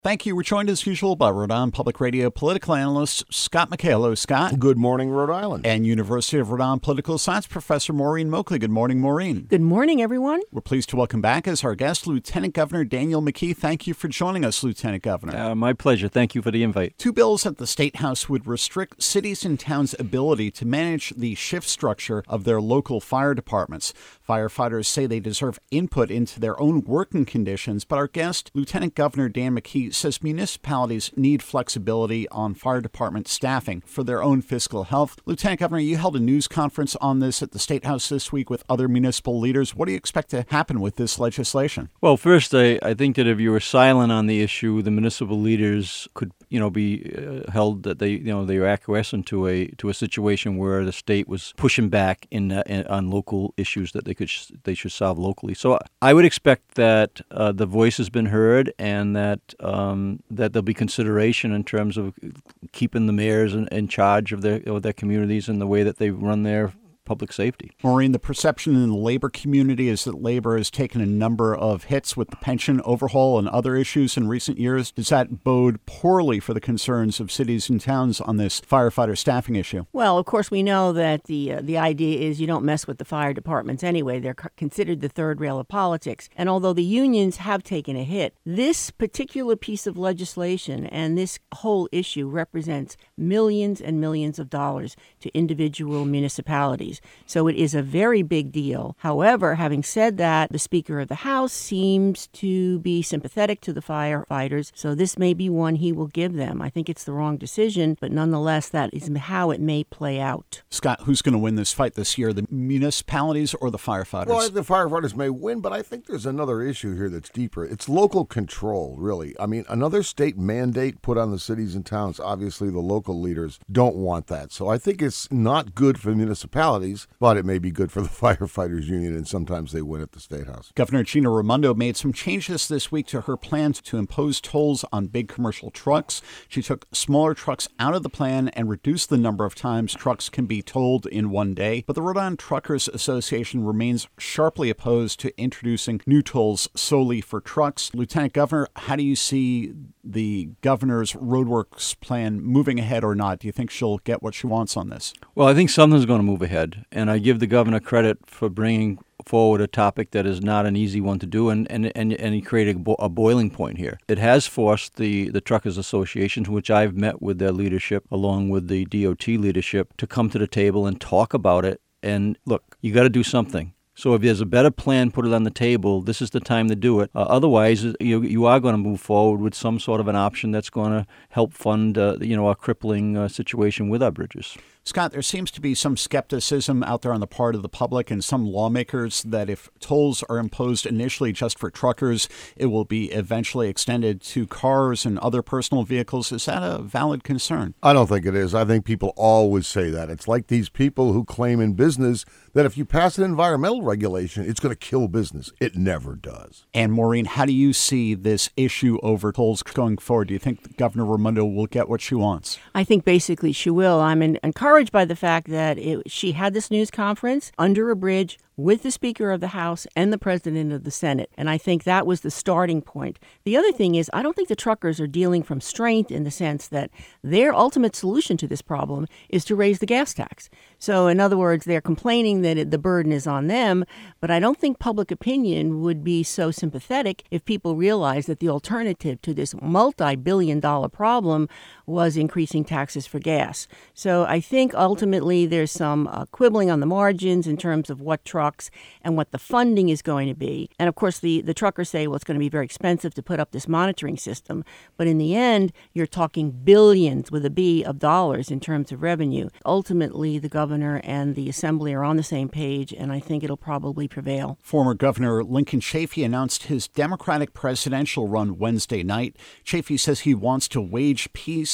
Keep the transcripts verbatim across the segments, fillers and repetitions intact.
Thank you. We're joined as usual by Rhode Island Public Radio political analyst Scott McHale. Scott. Good morning, Rhode Island. And University of Rhode Island political science professor Maureen Moakley. Good morning, Maureen. Good morning, everyone. We're pleased to welcome back as our guest, Lieutenant Governor Daniel McKee. Thank you for joining us, Lieutenant Governor. Uh, my pleasure. Thank you for the invite. Two bills at the State House would restrict cities and towns' ability to manage the shift structure of their local fire departments. Firefighters say they deserve input into their own working conditions, but our guest, Lieutenant Governor Dan McKee, says municipalities need flexibility on fire department staffing for their own fiscal health. Lieutenant Governor, you held a news conference on this at the State House this week with other municipal leaders. What do you expect to happen with this legislation? Well, first, I, I think that if you were silent on the issue, the municipal leaders could, you know, be uh, held that they, you know, they were acquiescent to a to a situation where the state was pushing back in, uh, in on local issues that they could sh- they should solve locally. So I would expect that uh, the voice has been heard, and that um, that the There'll be consideration in terms of keeping the mayors in, in charge of their of their communities and the way that they run their public safety. Maureen, the perception in the labor community is that labor has taken a number of hits with the pension overhaul and other issues in recent years. Does that bode poorly for the concerns of cities and towns on this firefighter staffing issue? Well, of course, we know that the uh, the idea is you don't mess with the fire departments anyway. They're c- considered the third rail of politics. And although the unions have taken a hit, this particular piece of legislation and this whole issue represents millions and millions of dollars to individual municipalities. So it is a very big deal. However, having said that, the Speaker of the House seems to be sympathetic to the firefighters, so this may be one he will give them. I think it's the wrong decision, but nonetheless, that is how it may play out. Scott, who's going to win this fight this year, the municipalities or the firefighters? Well, the firefighters may win, but I think there's another issue here that's deeper. It's local control, really. I mean, another state mandate put on the cities and towns. Obviously, the local leaders don't want that. So I think it's not good for municipalities, but it may be good for the firefighters union, and sometimes they win at the State House. Governor Gina Raimondo made some changes this week to her plans to impose tolls on big commercial trucks. She took smaller trucks out of the plan and reduced the number of times trucks can be tolled in one day. But the Rhode Island Truckers Association remains sharply opposed to introducing new tolls solely for trucks. Lieutenant Governor, how do you see the governor's roadworks plan moving ahead or not? Do you think she'll get what she wants on this? Well, I think something's going to move ahead, and I give the governor credit for bringing forward a topic that is not an easy one to do, and and and, and he created a, bo- a boiling point here. It has forced the, the Truckers Association, which I've met with their leadership, along with the D O T leadership, to come to the table and talk about it. And look, you got to do something. So if there's a better plan, put it on the table. This is the time to do it. Uh, otherwise, you you are going to move forward with some sort of an option that's going to help fund, uh, you know, a crippling uh, situation with our bridges. Scott, there seems to be some skepticism out there on the part of the public and some lawmakers that if tolls are imposed initially just for truckers, it will be eventually extended to cars and other personal vehicles. Is that a valid concern? I don't think it is. I think people always say that. It's like these people who claim in business that if you pass an environmental regulation, it's going to kill business. It never does. And Maureen, how do you see this issue over tolls going forward? Do you think Governor Raimondo will get what she wants? I think basically she will. I'm in, encouraged by the fact that it, she had this news conference under a bridge with the Speaker of the House and the President of the Senate. And I think that was the starting point. The other thing is, I don't think the truckers are dealing from strength in the sense that their ultimate solution to this problem is to raise the gas tax. So in other words, they're complaining that it, the burden is on them, but I don't think public opinion would be so sympathetic if people realized that the alternative to this multi-billion dollar problem was increasing taxes for gas. So I think ultimately there's some uh, quibbling on the margins in terms of what trucks and what the funding is going to be. And of course, the, the truckers say, well, it's going to be very expensive to put up this monitoring system. But in the end, you're talking billions with a B of dollars in terms of revenue. Ultimately, the governor and the assembly are on the same page, and I think it'll probably prevail. Former Governor Lincoln Chafee announced his Democratic presidential run Wednesday night. Chafee says he wants to wage peace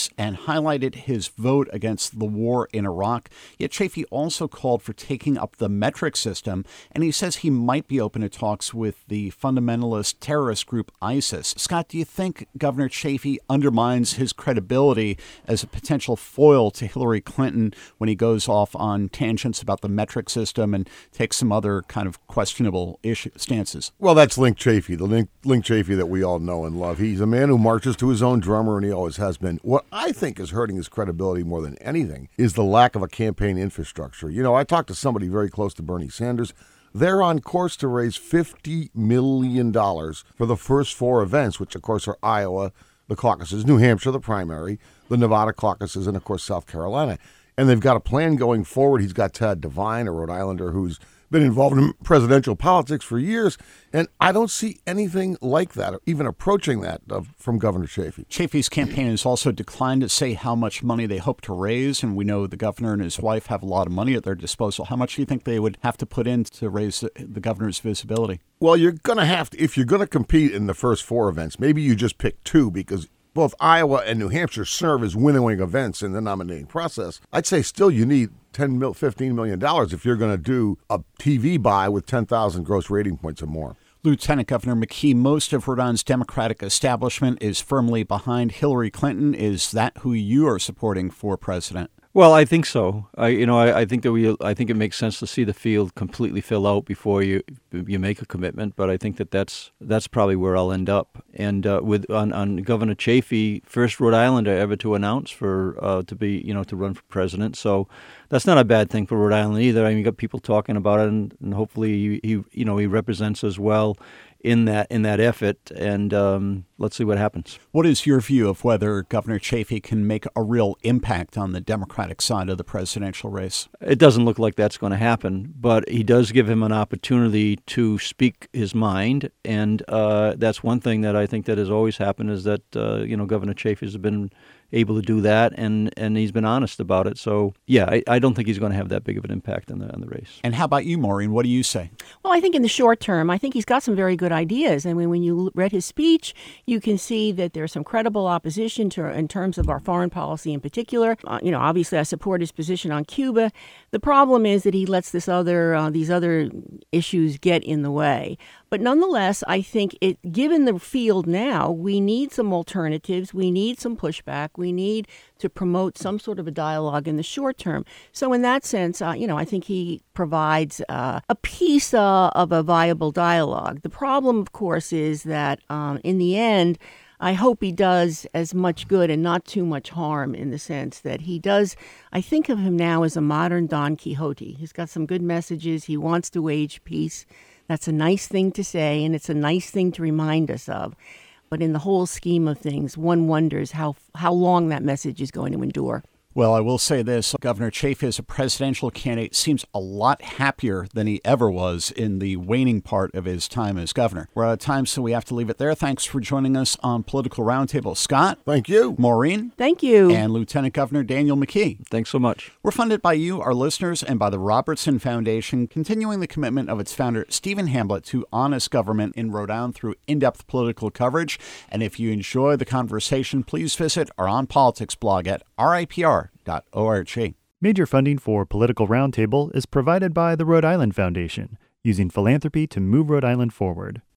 race and highlighted his vote against the war in Iraq. Yet Chafee also called for taking up the metric system, and he says he might be open to talks with the fundamentalist terrorist group ISIS. Scott, do you think Governor Chafee undermines his credibility as a potential foil to Hillary Clinton when he goes off on tangents about the metric system and takes some other kind of questionable issue stances? Well, that's Link Chafee, the Link, Link Chafee that we all know and love. He's a man who marches to his own drummer, and he always has been. What I think is hurting his credibility more than anything is the lack of a campaign infrastructure. You know, I talked to somebody very close to Bernie Sanders. They're on course to raise fifty million dollars for the first four events, which, of course, are Iowa, the caucuses, New Hampshire, the primary, the Nevada caucuses, and, of course, South Carolina. And they've got a plan going forward. He's got Tad Devine, a Rhode Islander who's been involved in presidential politics for years, and I don't see anything like that, or even approaching that, uh, from Governor Chafee. Chafee's campaign has also declined to say how much money they hope to raise, and we know the governor and his wife have a lot of money at their disposal. How much do you think they would have to put in to raise the, the governor's visibility? Well, you're going to have to, if you're going to compete in the first four events, maybe you just pick two, because both Iowa and New Hampshire serve as winnowing events in the nominating process. I'd say still you need ten, fifteen million dollars if you're going to do a T V buy with ten thousand gross rating points or more. Lieutenant Governor McKee, most of Rhode Island's Democratic establishment is firmly behind Hillary Clinton. Is that who you are supporting for president? Well, I think so. I, you know, I, I think that we, I think it makes sense to see the field completely fill out before you you make a commitment. But I think that that's that's probably where I'll end up. And uh, with on, on Governor Chafee, first Rhode Islander ever to announce for uh, to be you know to run for president. So that's not a bad thing for Rhode Island either. I mean, you got people talking about it, and, and hopefully he, he you know he represents us well in that in that effort, and um, let's see what happens. What is your view of whether Governor Chafee can make a real impact on the Democratic side of the presidential race? It doesn't look like that's going to happen, but he does give him an opportunity to speak his mind, and uh, that's one thing that I think that has always happened is that uh, you know Governor Chafee has been able to do that, and, and he's been honest about it. So, yeah, I, I don't think he's going to have that big of an impact on the on the race. And how about you, Maureen? What do you say? Well, I think in the short term, I think he's got some very good ideas. I mean, when you read his speech, you can see that there's some credible opposition to in terms of our foreign policy in particular. Uh, you know, obviously, I support his position on Cuba. The problem is that he lets this other uh, these other issues get in the way. But nonetheless, I think it, given the field now, we need some alternatives. We need some pushback. We need to promote some sort of a dialogue in the short term. So in that sense, uh, you know, I think he provides uh, a piece uh, of a viable dialogue. The problem, of course, is that um, in the end, I hope he does as much good and not too much harm, in the sense that he does. I think of him now as a modern Don Quixote. He's got some good messages. He wants to wage peace. That's a nice thing to say, and it's a nice thing to remind us of. But in the whole scheme of things, one wonders how how long that message is going to endure. Well, I will say this. Governor Chafee, as a presidential candidate, seems a lot happier than he ever was in the waning part of his time as governor. We're out of time, so we have to leave it there. Thanks for joining us on Political Roundtable. Scott. Thank you. Maureen. Thank you. And Lieutenant Governor Daniel McKee. Thanks so much. We're funded by you, our listeners, and by the Robertson Foundation, continuing the commitment of its founder, Stephen Hamblett, to honest government in Rhode Island through in-depth political coverage. And if you enjoy the conversation, please visit our On Politics blog at R I P R dot org. Major funding for Political Roundtable is provided by the Rhode Island Foundation, using philanthropy to move Rhode Island forward.